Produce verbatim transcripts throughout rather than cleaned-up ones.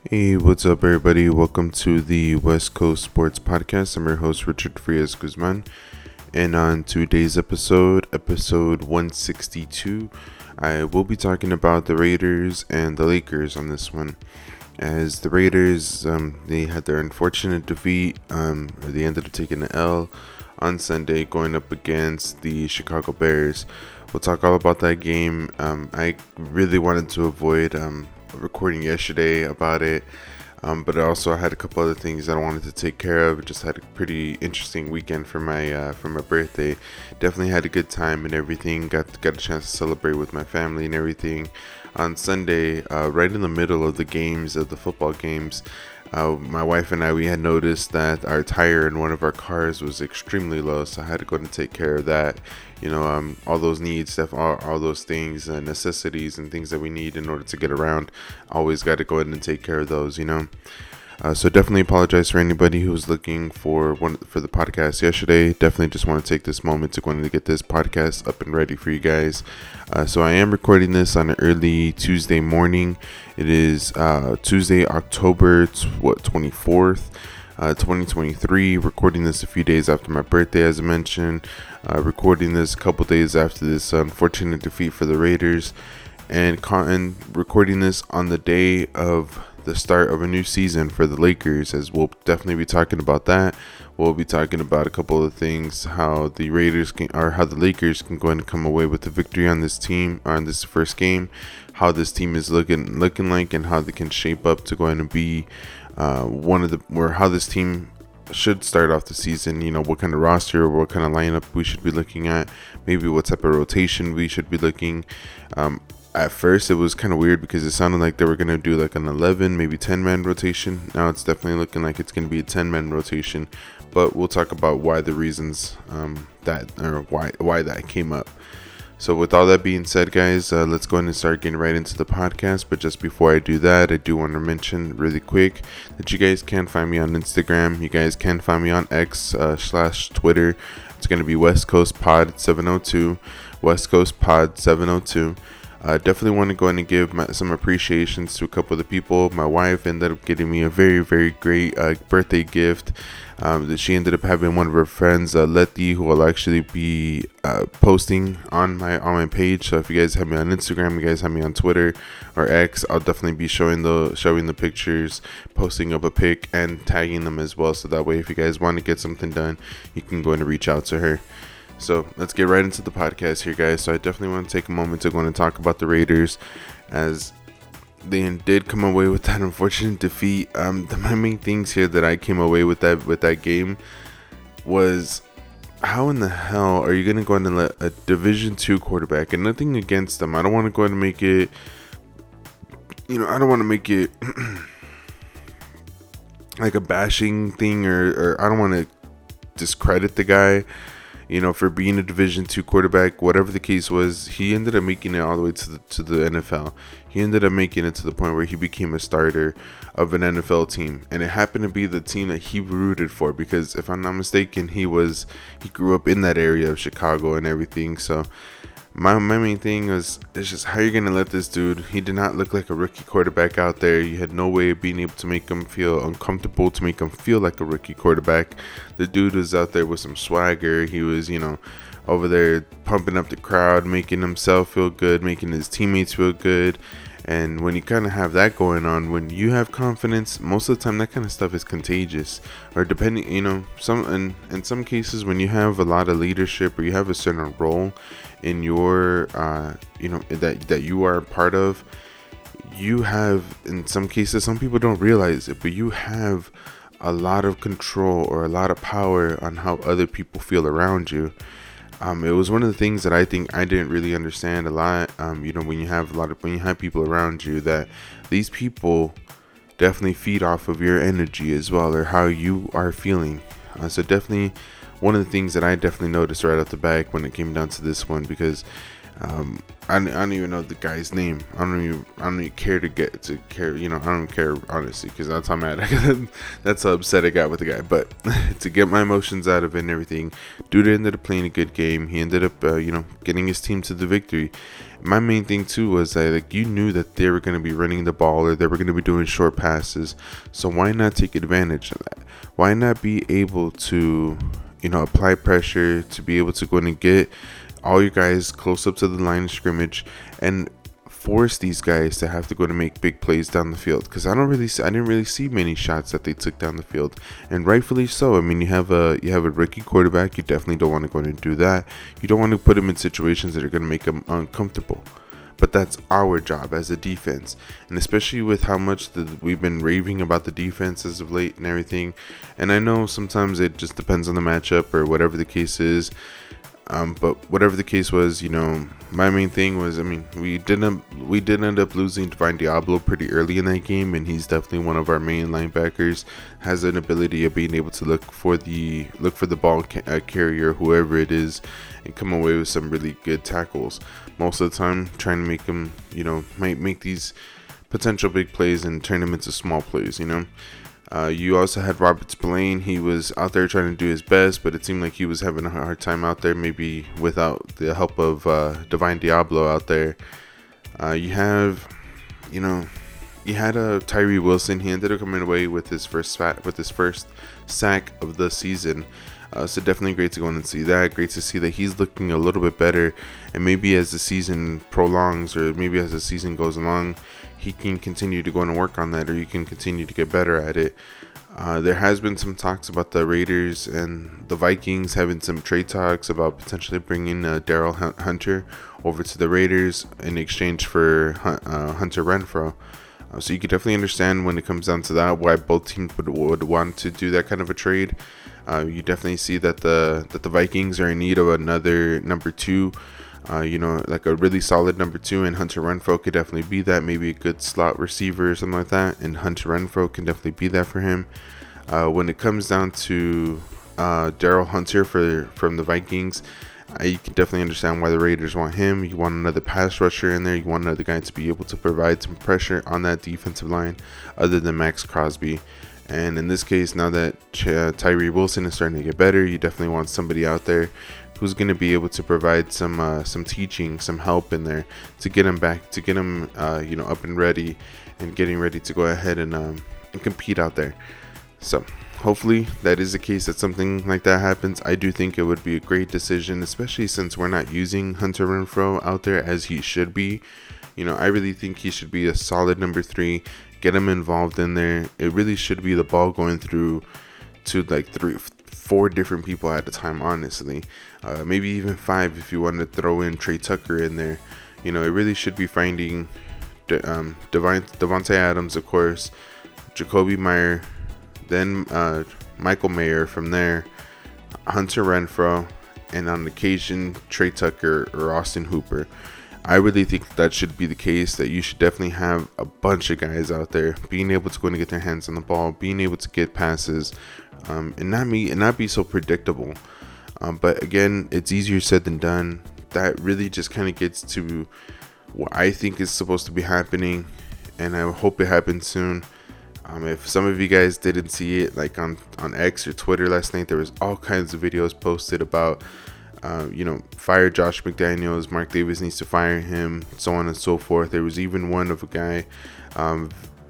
Hey, what's up, everybody? Welcome to the West Coast Sports Podcast. I'm your host, Richard Frias Guzman. And on today's episode, episode one sixty-two, I will be talking about the Raiders and the Lakers on this one. As the Raiders, um, they had their unfortunate defeat, um, or they ended up taking an L on Sunday going up against the Chicago Bears. We'll talk all about that game. Um, I really wanted to avoid um, recording yesterday about it, um, but also I had a couple other things that I wanted to take care of. Just had a pretty interesting weekend for my uh, for my birthday. Definitely had a good time and everything. Got got a chance to celebrate with my family and everything. On Sunday, uh, right in the middle of the games of the football games, uh, my wife and I we had noticed that our tire in one of our cars was extremely low, so I had to go and take care of that. You know, um, all those needs, stuff, all, all those things, uh, necessities, and things that we need in order to get around. Always got to go ahead and take care of those. You know. Uh, so definitely apologize for anybody who was looking for one for the podcast yesterday. Definitely just want to take this moment to go and get this podcast up and ready for you guys. Uh, so I am recording this on an early Tuesday morning. It is uh, Tuesday, October what twenty-fourth, uh, twenty twenty-three. Recording this a few days after my birthday, as I mentioned. Uh, recording this a couple days after this unfortunate defeat for the Raiders, and, con- and recording this on the day of the start of a new season for the Lakers, as we'll definitely be talking about that. We'll be talking about a couple of things, how the Raiders can, or how the Lakers can go and come away with the victory on this team, on this first game, how this team is looking looking like, and how they can shape up to go and be uh, one of the, or how this team should start off the season. You know, what kind of roster, what kind of lineup we should be looking at, maybe what type of rotation we should be looking. Um, At first, it was kind of weird because it sounded like they were going to do like an eleven, maybe ten-man rotation. Now it's definitely looking like it's going to be a ten-man rotation. But we'll talk about why the reasons um, that, or why why that came up. So with all that being said, guys, uh, let's go ahead and start getting right into the podcast. But just before I do that, I do want to mention really quick that you guys can find me on Instagram. You guys can find me on X uh, slash Twitter. It's going to be West Coast Pod seven oh two. West Coast Pod seven oh two. I uh, definitely want to go in and give my, some appreciations to a couple of the people. My wife ended up getting me a very, very great uh, birthday gift. Um, that she ended up having one of her friends, uh, Letty, who will actually be uh, posting on my on my page. So if you guys have me on Instagram, you guys have me on Twitter or X, I'll definitely be showing the showing the pictures, posting up a pic, and tagging them as well. So that way, if you guys want to get something done, you can go and reach out to her. So let's get right into the podcast here, guys. So I definitely want to take a moment to go and talk about the Raiders, as they did come away with that unfortunate defeat. Um, the my main things here that I came away with that with that game was, how in the hell are you gonna go and let a Division two quarterback, and nothing against them, I don't want to go ahead and make it, you know, I don't want to make it like a bashing thing, or, or I don't want to discredit the guy, you know, for being a Division two quarterback. Whatever the case was, he ended up making it all the way to the to the N F L. He ended up making it to the point where he became a starter of an N F L team, and it happened to be the team that he rooted for, because if I'm not mistaken, he was he grew up in that area of Chicago and everything. So my my main thing was, it's just how you're gonna let this dude. He did not look like a rookie quarterback out there. You had no way of being able to make him feel uncomfortable, to make him feel like a rookie quarterback. The dude was out there with some swagger. He was, you know, over there pumping up the crowd, making himself feel good, making his teammates feel good. And when you kind of have that going on, when you have confidence, most of the time that kind of stuff is contagious. Or depending, you know, some in, in some cases, when you have a lot of leadership, or you have a certain role in your, uh, you know, that that you are a part of, you have, in some cases, some people don't realize it, but you have a lot of control or a lot of power on how other people feel around you. Um, it was one of the things that I think I didn't really understand a lot. Um, you know, when you have a lot of when you have people around you, that these people definitely feed off of your energy as well, or how you are feeling. Uh, so definitely one of the things that I definitely noticed right off the back when it came down to this one, because Um, I, I don't even know the guy's name. I don't even I don't even care to get to care. You know, I don't care honestly, because that's how mad I got. That's how upset I got with the guy. But to get my emotions out of it and everything, dude ended up playing a good game. He ended up, uh, you know, getting his team to the victory. My main thing too was that, like, you knew that they were going to be running the ball, or they were going to be doing short passes. So why not take advantage of that? Why not be able to, you know, apply pressure, to be able to go in and get all your guys close up to the line of scrimmage and force these guys to have to go to make big plays down the field? Because I don't really, see, I didn't really see many shots that they took down the field, and rightfully so. I mean, you have a you have a rookie quarterback. You definitely don't want to go in and do that. You don't want to put him in situations that are going to make him uncomfortable. But that's our job as a defense, and especially with how much the, we've been raving about the defense as of late and everything. And I know sometimes it just depends on the matchup or whatever the case is. Um, but whatever the case was, you know, my main thing was, I mean, we didn't we did end up losing Divine Diablo pretty early in that game, and he's definitely one of our main linebackers. Has an ability of being able to look for the look for the ball ca- uh, carrier, whoever it is, and come away with some really good tackles. Most of the time, trying to make him, you know, might make these potential big plays and turn them into small plays, you know. Uh, you also had Robert Spillane. He was out there trying to do his best, but it seemed like he was having a hard time out there, maybe without the help of uh, Divine Diablo out there. Uh, you have, you know, you had a uh, Tyree Wilson. He ended up coming away with his first sack, with his first sack of the season. Uh, so definitely great to go in and see that. Great to see that he's looking a little bit better, and maybe as the season prolongs, or maybe as the season goes along, he can continue to go and work on that, or you can continue to get better at it. Uh, there has been some talks about the Raiders and the Vikings having some trade talks about potentially bringing uh, Daryl Hunter over to the Raiders in exchange for uh, Hunter Renfrow. Uh, so you can definitely understand when it comes down to that why both teams would, would want to do that kind of a trade. Uh, you definitely see that the that the Vikings are in need of another number two. Uh, you know, like a really solid number two, and Hunter Renfrow could definitely be that. Maybe a good slot receiver or something like that, and Hunter Renfrow can definitely be that for him. Uh, when it comes down to uh, Daryl Hunter for from the Vikings, uh, you can definitely understand why the Raiders want him. You want another pass rusher in there. You want another guy to be able to provide some pressure on that defensive line, other than Max Crosby. And in this case, now that Ch- Tyree Wilson is starting to get better, you definitely want somebody out there who's going to be able to provide some uh, some teaching, some help in there to get him back, to get him, uh, you know, up and ready, and getting ready to go ahead and um, and compete out there. So hopefully that is the case, that something like that happens. I do think it would be a great decision, especially since we're not using Hunter Renfrow out there as he should be. You know, I really think he should be a solid number three. Get him involved in there. It really should be the ball going through to like three, four different people at a time, honestly. Uh, maybe even five if you want to throw in Trey Tucker in there. You know, it really should be finding De- um, Devin- Devontae Adams, of course, Jacoby Meyer, then uh, Michael Mayer from there, Hunter Renfrow, and on occasion Trey Tucker or Austin Hooper. I really think that should be the case, that you should definitely have a bunch of guys out there being able to go and get their hands on the ball, being able to get passes, um, and not me and not be so predictable. Um, but again, it's easier said than done. That really just kind of gets to what I think is supposed to be happening, and I hope it happens soon. Um, if some of you guys didn't see it, like on, on X or Twitter last night, there was all kinds of videos posted about Uh, you know, fire Josh McDaniels, Mark Davis needs to fire him, so on and so forth. There was even one of a guy, um,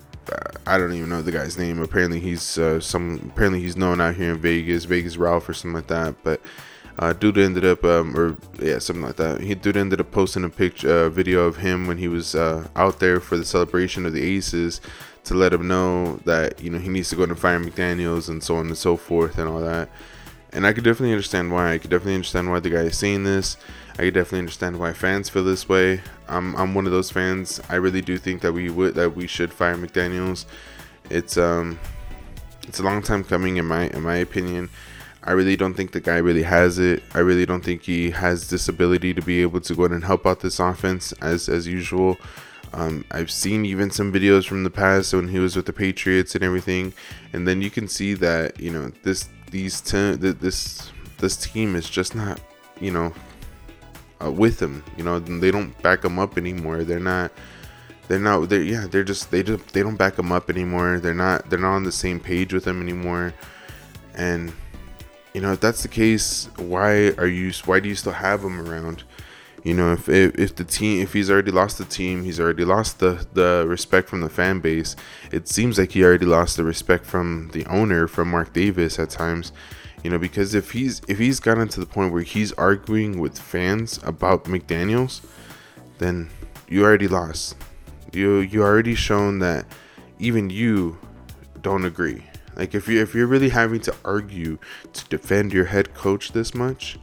I don't even know the guy's name. Apparently he's uh, some. Apparently he's known out here in Vegas, Vegas Ralph or something like that. But uh, dude ended up, um, or yeah, something like that. He dude ended up posting a picture, uh, video of him when he was uh, out there for the celebration of the Aces, to let him know that, you know, he needs to go and fire McDaniels and so on and so forth and all that. And I could definitely understand why. I could definitely understand why the guy is saying this. I could definitely understand why fans feel this way. I'm I'm one of those fans. I really do think that we would that we should fire McDaniels. It's um it's a long time coming in my in my opinion. I really don't think the guy really has it. I really don't think he has this ability to be able to go in and help out this offense as as usual. Um, I've seen even some videos from the past when he was with the Patriots and everything, and then you can see that, you know, this these te- this this team is just not, you know, uh, with him. You know, they don't back him up anymore. They're not. They're not. They're yeah. They're just. They just. They don't back him up anymore. They're not. They're not on the same page with him anymore. And you know, if that's the case, why are you? Why do you still have him around? You know, if, if if the team, if he's already lost the team, he's already lost the, the respect from the fan base. It seems like he already lost the respect from the owner, from Mark Davis at times. You know, because if he's if he's gotten to the point where he's arguing with fans about McDaniels, then you already lost. You you already shown that even you don't agree. Like if you if you're really having to argue to defend your head coach this much,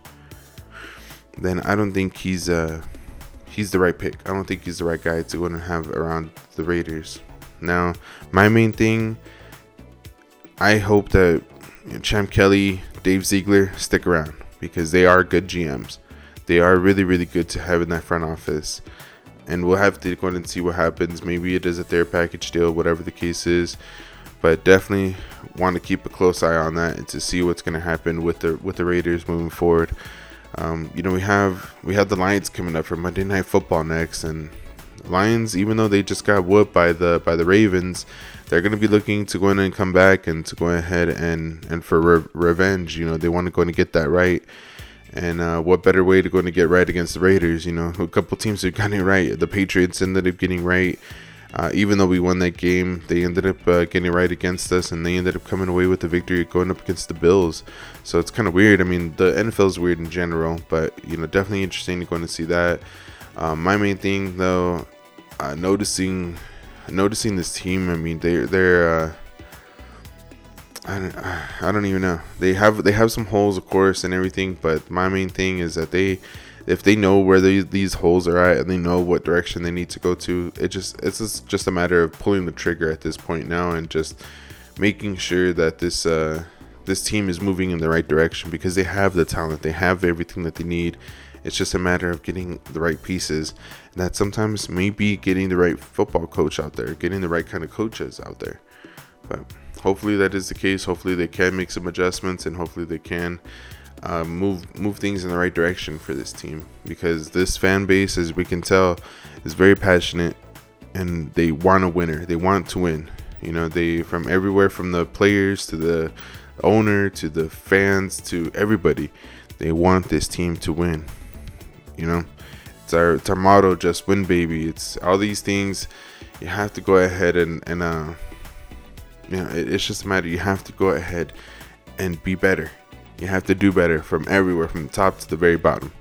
then I don't think he's uh he's the right pick. I don't think he's the right guy to go and have around the Raiders. Now, my main thing, I hope that you know, Champ Kelly, Dave Ziegler stick around because they are good G Ms. They are really, really good to have in that front office. And we'll have to go in and see what happens. Maybe it is a their package deal, whatever the case is. But definitely want to keep a close eye on that and to see what's going to happen with the with the Raiders moving forward. Um, you know, we have we have the Lions coming up for Monday Night Football next, and Lions, even though they just got whooped by the by the Ravens, they're going to be looking to go in and come back and to go ahead and and for re- revenge. You know, they want to go in and get that right. And uh, what better way to go in and get right against the Raiders? You know, a couple teams have gotten it right. The Patriots ended up getting right. Uh, even though we won that game, they ended up uh, getting right against us, and they ended up coming away with the victory going up against the Bills. So it's kind of weird. I mean, the N F L is weird in general, but, you know, definitely interesting to go and see that. Um, my main thing, though, uh, noticing noticing this team, I mean, they're, they're uh, I don't, I don't even know. They have they have some holes, of course, and everything, but my main thing is that they... if they know where they, these holes are at and they know what direction they need to go to, it just it's just, just a matter of pulling the trigger at this point now and just making sure that this uh, this team is moving in the right direction because they have the talent, they have everything that they need. It's just a matter of getting the right pieces. And that sometimes maybe getting the right football coach out there, getting the right kind of coaches out there. But hopefully that is the case. Hopefully they can make some adjustments and hopefully they can Uh, move move things in the right direction for this team because this fan base, as we can tell, is very passionate and they want a winner. They want to win. You know, they from everywhere, from the players to the owner to the fans to everybody, they want this team to win. You know, it's our it's our motto, just win, baby. It's all these things. You have to go ahead and and uh, you know, it, it's just a matter. You have to go ahead and be better. You have to do better from everywhere, from the top to the very bottom.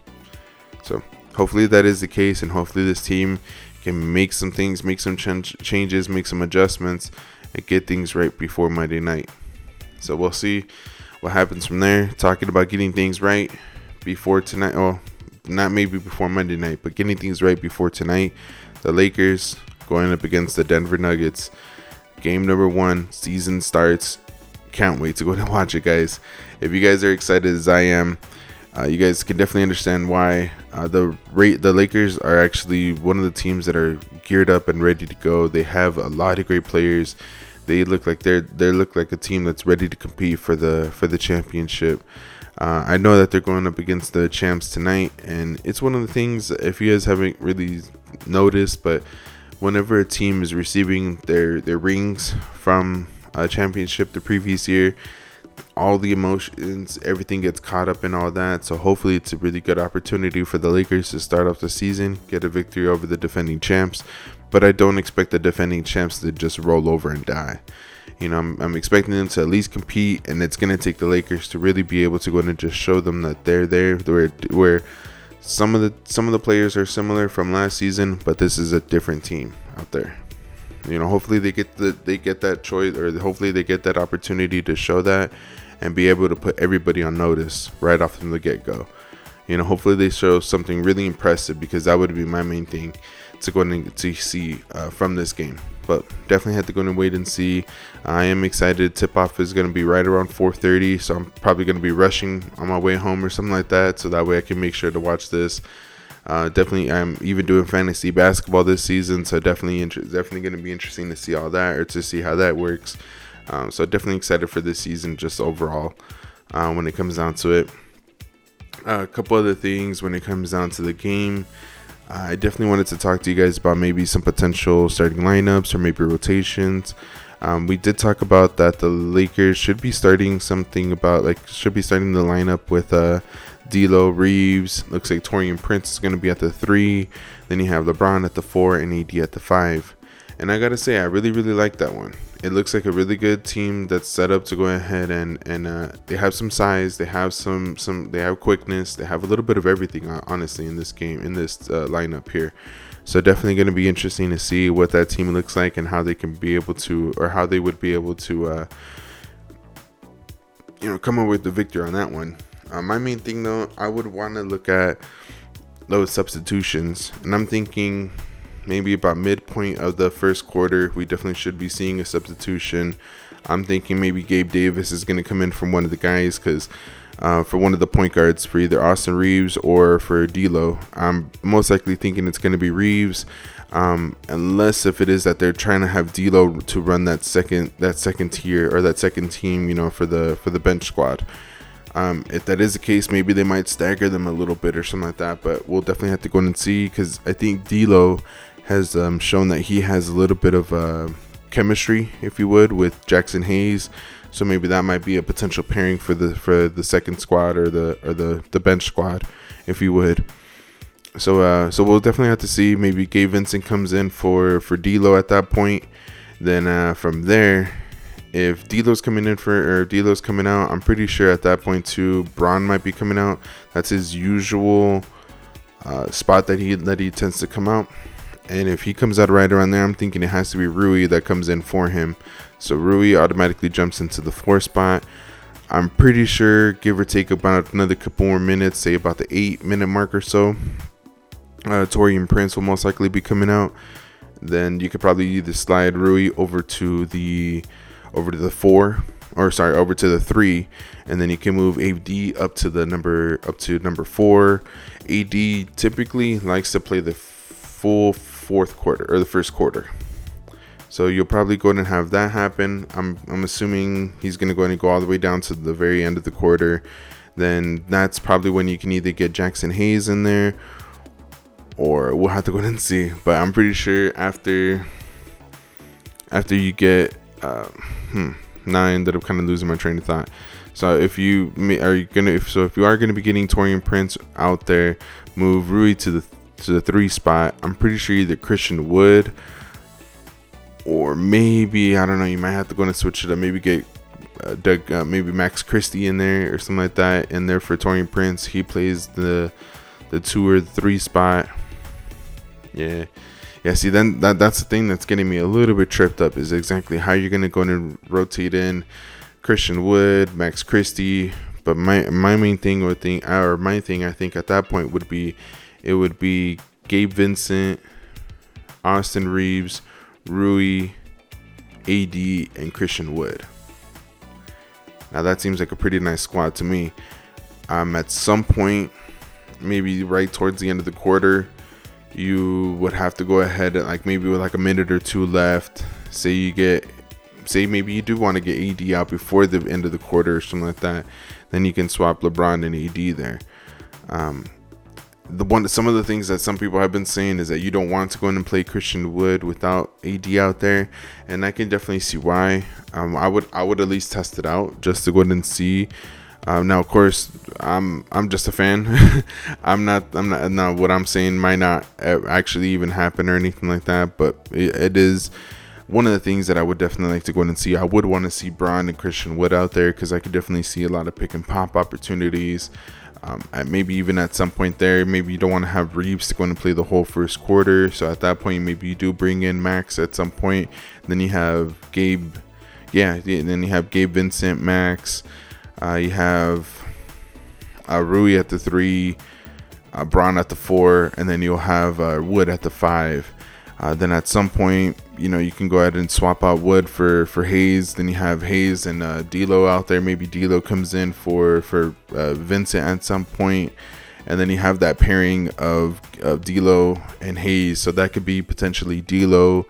So hopefully that is the case, and hopefully this team can make some things, make some ch- changes, make some adjustments, and get things right before Monday night. So we'll see what happens from there. Talking about getting things right before tonight. Oh, not maybe before Monday night, but getting things right before tonight. The Lakers going up against the Denver Nuggets. Game number one, season starts. Can't wait to go and watch it, guys. If you guys are excited as I am, uh, you guys can definitely understand why. Uh, the rate the Lakers are actually one of the teams that are geared up and ready to go. They have a lot of great players. They look like they're they look like a team that's ready to compete for the for the championship. Uh, I know that they're going up against the champs tonight, and it's one of the things, if you guys haven't really noticed, but whenever a team is receiving their their rings from a championship the previous year, all the emotions, everything gets caught up in all that. So hopefully it's a really good opportunity for the Lakers to start off the season, get a victory over the defending champs. But I don't expect the defending champs to just roll over and die. You know, I'm, I'm expecting them to at least compete, and it's going to take the Lakers to really be able to go in and just show them that they're there, where where some of the some of the players are similar from last season, but this is a different team out there. You know, hopefully they get the they get that choice, or hopefully they get that opportunity to show that and be able to put everybody on notice right off from the get-go. You know, hopefully they show something really impressive, because that would be my main thing to go and to see uh, from this game. But definitely have to go and wait and see. I am excited. Tip-off is going to be right around four thirty, so I'm probably going to be rushing on my way home or something like that, so that way I can make sure to watch this. Uh, definitely, I'm even doing fantasy basketball this season, so definitely, inter- definitely going to be interesting to see all that, or to see how that works. Um, so definitely excited for this season, just overall, uh, when it comes down to it. Uh, a couple other things when it comes down to the game. Uh, I definitely wanted to talk to you guys about maybe some potential starting lineups or maybe rotations. Um, we did talk about that the Lakers should be starting something about like should be starting the lineup with uh, D'Lo, Reeves. Looks like Taurean Prince is going to be at the three. Then you have LeBron at the four and A D at the five. And I gotta say, I really really like that one. It looks like a really good team that's set up to go ahead and and uh, they have some size, they have some some they have quickness, they have a little bit of everything honestly in this game in this uh, lineup here. So definitely going to be interesting to see what that team looks like and how they can be able to, or how they would be able to, uh, you know, come up with the victory on that one. Uh, my main thing though, I would want to look at those substitutions, and I'm thinking maybe about midpoint of the first quarter, we definitely should be seeing a substitution. I'm thinking maybe Gabe Davis is going to come in from one of the guys because. Uh, for one of the point guards for either Austin Reeves or for D'Lo. I'm most likely thinking it's going to be Reeves, um, unless if it is that they're trying to have D'Lo to run that second that second tier or that second team, you know, for the for the bench squad. Um, if that is the case, maybe they might stagger them a little bit or something like that. But we'll definitely have to go in and see because I think D'Lo has um, shown that he has a little bit of uh, chemistry, if you would, with Jackson Hayes. So maybe that might be a potential pairing for the for the second squad or the or the, the bench squad, if you would. So uh, so we'll definitely have to see. Maybe Gabe Vincent comes in for for D'Lo at that point. Then uh, from there, if D'Lo's coming in for or D'Lo's coming out, I'm pretty sure at that point too, Bron might be coming out. That's his usual uh, spot that he that he tends to come out. And if he comes out right around there, I'm thinking it has to be Rui that comes in for him. So Rui automatically jumps into the four spot. I'm pretty sure, give or take about another couple more minutes, say about the eight minute mark or so, uh, Taurean Prince will most likely be coming out. Then you could probably either slide Rui over to the over to the four, or sorry, over to the three, and then you can move A D up to the number up to number four. A D typically likes to play the full fourth quarter or the first quarter. So you'll probably go ahead and have that happen. I'm I'm assuming he's going to go ahead and go all the way down to the very end of the quarter. Then that's probably when you can either get Jackson Hayes in there, or we'll have to go ahead and see. But I'm pretty sure after after you get uh, hmm, now I ended up kind of losing my train of thought. So if you are you gonna if so if you are going to be getting Taurean Prince out there, move Rui to the to the three spot. I'm pretty sure either Christian Wood, or maybe, I don't know, you might have to go and switch it up. Maybe get uh, Doug, uh, maybe Max Christie in there or something like that in there for Taurean Prince. He plays the the two or the three spot. Yeah. Yeah, see, then that that's the thing that's getting me a little bit tripped up is exactly how you're going to go and rotate in Christian Wood, Max Christie. But my my main thing would think, or my thing I think at that point would be, it would be Gabe Vincent, Austin Reeves, Rui, A D, and Christian Wood. Now that seems like a pretty nice squad to me. Um, at some point, maybe right towards the end of the quarter, you would have to go ahead and like maybe with like a minute or two left. Say you get, say maybe you do want to get A D out before the end of the quarter or something like that. Then you can swap LeBron and A D there. Um, The one, some of the things that some people have been saying is that you don't want to go in and play Christian Wood without A D out there, and I can definitely see why. Um, I would, I would at least test it out just to go ahead and see. Um, now, of course, I'm, I'm just a fan. I'm not, I'm not. Now, what I'm saying might not actually even happen or anything like that, but it, it is one of the things that I would definitely like to go in and see. I would want to see Bron and Christian Wood out there because I could definitely see a lot of pick and pop opportunities. Um, maybe even at some point there, maybe you don't want to have Reeves to go and play the whole first quarter. So at that point, maybe you do bring in Max at some point. Then you have Gabe, yeah. Then you have Gabe Vincent, Max. Uh, you have uh, Rui at the three, uh, Bron at the four, and then you'll have uh, Wood at the five. Uh, then at some point, you know, you can go ahead and swap out Wood for, for Hayes. Then you have Hayes and uh, D'Lo out there. Maybe D'Lo comes in for for uh, Vincent at some point, and then you have that pairing of, of D'Lo and Hayes. So that could be potentially D'Lo,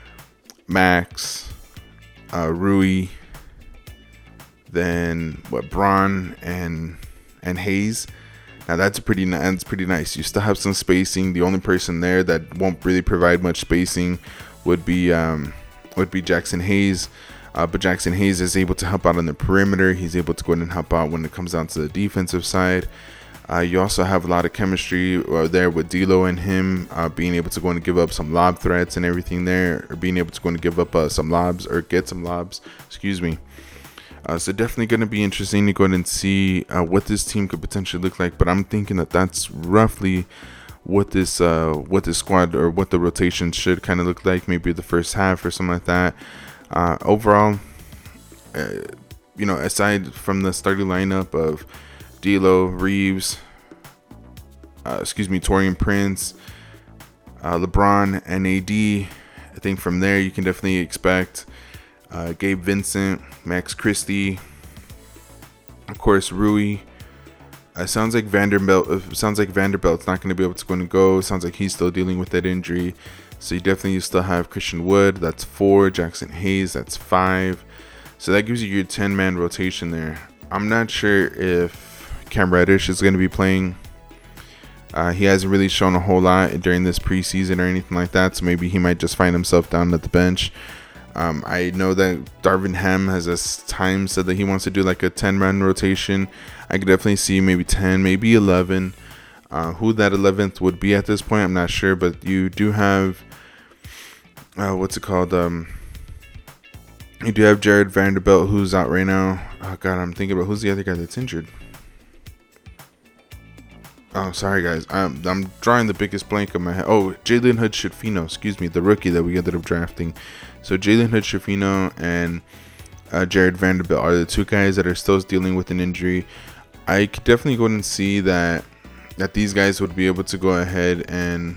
Max, uh, Rui, then what Bron and and Hayes. Now that's pretty that's pretty nice. You still have some spacing. The only person there that won't really provide much spacing would be um, would be Jackson Hayes. Uh, but Jackson Hayes is able to help out on the perimeter. He's able to go in and help out when it comes down to the defensive side. Uh, you also have a lot of chemistry uh, there with D'Lo and him uh, being able to go and give up some lob threats and everything there, or being able to go and give up uh, some lobs or get some lobs. Excuse me. Uh, so definitely going to be interesting to go ahead and see uh, what this team could potentially look like. But I'm thinking that that's roughly what this uh, what this squad or what the rotation should kind of look like. Maybe the first half or something like that. Uh, overall, uh, you know, aside from the starting lineup of D'Lo, Reeves, uh, excuse me, Taurean Prince, uh, LeBron, and A D, I think from there you can definitely expect uh, Gabe Vincent, Max Christie, of course Rui. Uh, sounds like Vanderbilt. Uh, sounds like Vanderbilt's not going to be able to go and go. Sounds like he's still dealing with that injury. So you definitely still have Christian Wood. That's four. Jackson Hayes. That's five. So that gives you your ten-man rotation there. I'm not sure if Cam Reddish is going to be playing. Uh, he hasn't really shown a whole lot during this preseason or anything like that, so maybe he might just find himself down at the bench. Um, I know that Darvin Ham has a time said that he wants to do like a ten-man rotation. I could definitely see maybe ten, maybe eleven. Uh, who that eleventh would be at this point, I'm not sure, but you do have uh, what's it called? Um, you do have Jared Vanderbilt, who's out right now. Oh God, I'm thinking about who's the other guy that's injured. Oh, sorry guys. I'm I'm drawing the biggest blank on my head. Oh, Jalen Hood-Schifino, excuse me, the rookie that we ended up drafting. So Jalen Hood-Schifino and uh, Jared Vanderbilt are the two guys that are still dealing with an injury. I could definitely go and see that that these guys would be able to go ahead and,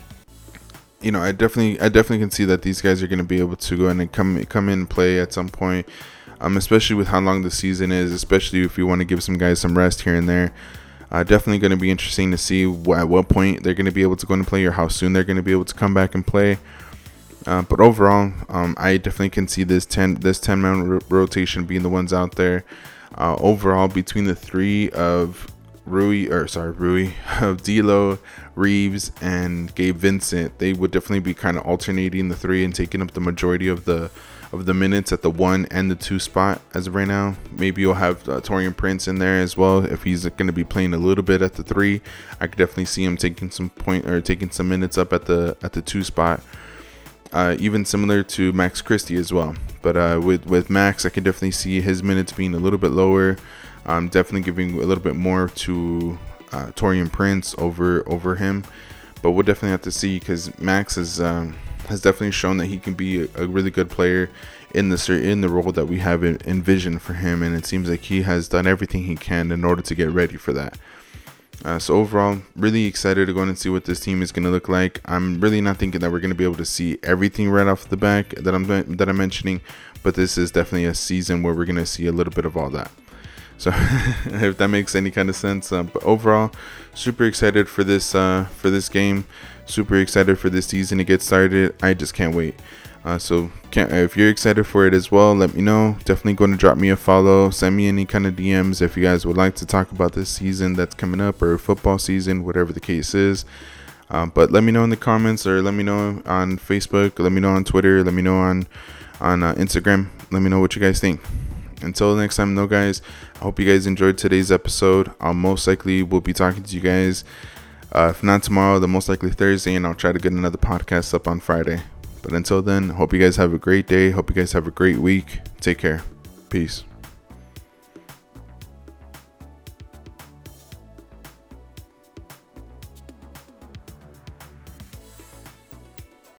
you know, I definitely I definitely can see that these guys are going to be able to go in and come come in and play at some point. Um, especially with how long the season is, especially if you want to give some guys some rest here and there. Uh, definitely going to be interesting to see wh- at what point they're going to be able to go and play or how soon they're going to be able to come back and play. Uh, but overall, um, I definitely can see this ten this ten man ro- rotation being the ones out there. Uh, overall, between the three of Rui or sorry Rui of D'Lo, Reeves, and Gabe Vincent, they would definitely be kind of alternating the three and taking up the majority of the of the minutes at the one and the two spot as of right now. Maybe you'll have uh, Taurean Prince in there as well if he's going to be playing a little bit at the three. I could definitely see him taking some point or taking some minutes up at the at the two spot. Uh, even similar to Max Christie as well. But uh, with with Max, I can definitely see his minutes being a little bit lower. Um, definitely giving a little bit more to uh, Taurean Prince over over him. But we'll definitely have to see because Max is. Um, has definitely shown that he can be a, a really good player in the in the role that we have envisioned for him, and it seems like he has done everything he can in order to get ready for that. Uh, so overall, really excited to go in and see what this team is going to look like. I'm really not thinking that we're going to be able to see everything right off the back that I'm that I'm mentioning, but this is definitely a season where we're going to see a little bit of all that. So if that makes any kind of sense, uh, but overall, super excited for this uh, for this game. Super excited for this season to get started. I just can't wait. Uh, so can't, if you're excited for it as well, let me know. Definitely going to drop me a follow. Send me any kind of D Ms if you guys would like to talk about this season that's coming up or football season, whatever the case is. Um, but let me know in the comments or let me know on Facebook. Let me know on Twitter. Let me know on on uh, Instagram. Let me know what you guys think. Until next time, though, guys, I hope you guys enjoyed today's episode. I'll most likely will be talking to you guys. Uh, if not tomorrow, then most likely Thursday, and I'll try to get another podcast up on Friday. But until then, hope you guys have a great day. Hope you guys have a great week. Take care. Peace.